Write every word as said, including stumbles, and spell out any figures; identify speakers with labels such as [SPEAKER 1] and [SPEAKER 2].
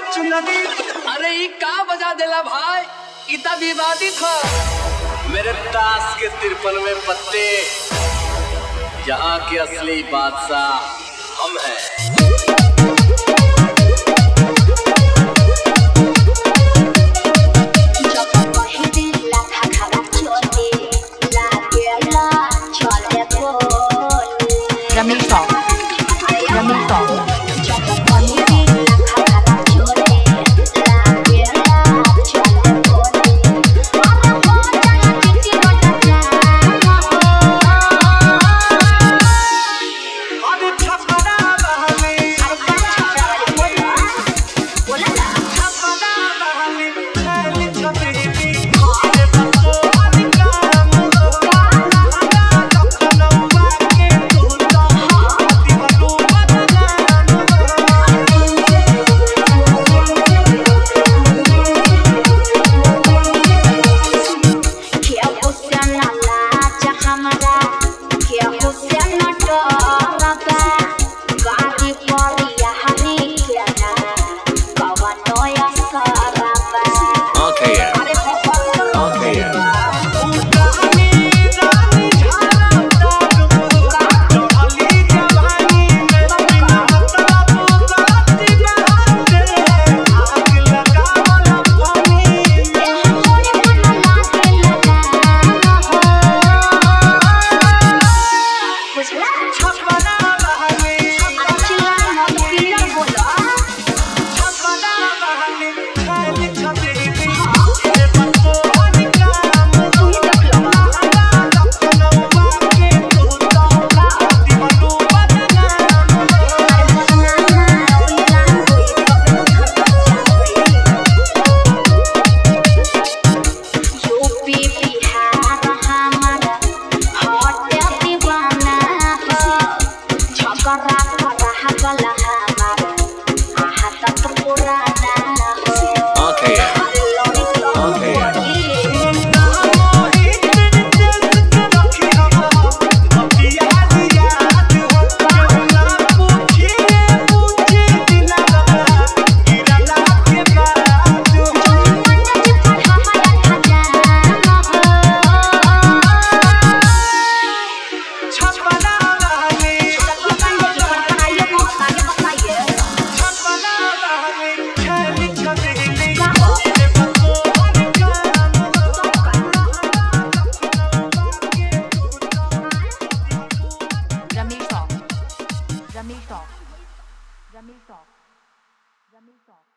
[SPEAKER 1] अरे ये का बजा देला भाई, इतना विवादित हो। मेरे ताश के तिरपन में पत्ते, यहाँ के असली बादशाह हम हैं।
[SPEAKER 2] Rami Song, Rami Song. Rami Song, Rami Song, Rami Song.